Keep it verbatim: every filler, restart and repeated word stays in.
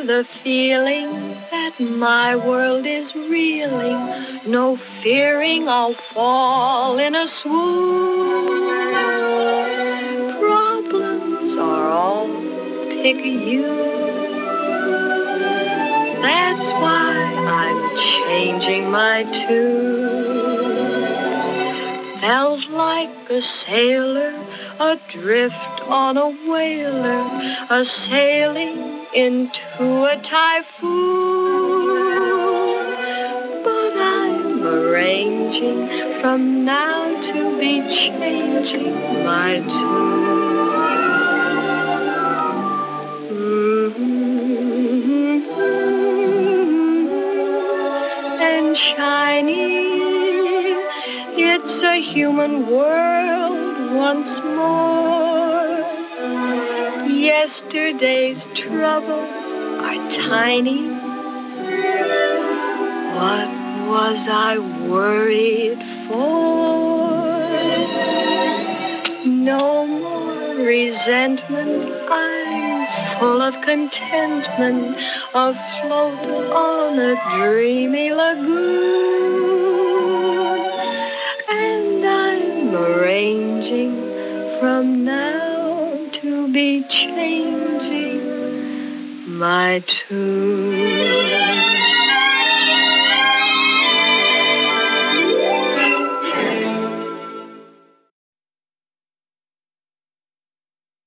the feeling that my world is reeling, no fearing I'll fall in a swoon. Problems are all picayune. That's why I'm changing my tune. Felt like a sailor adrift on a whaler, a sailing into a typhoon. But I'm arranging from now to be changing my tune. Mm-hmm. And shining, it's a human world once more. Yesterday's troubles are tiny. What was I worried for? No more resentment. I'm full of contentment, afloat on a dreamy lagoon. And I'm arranging from now to be changing my tune.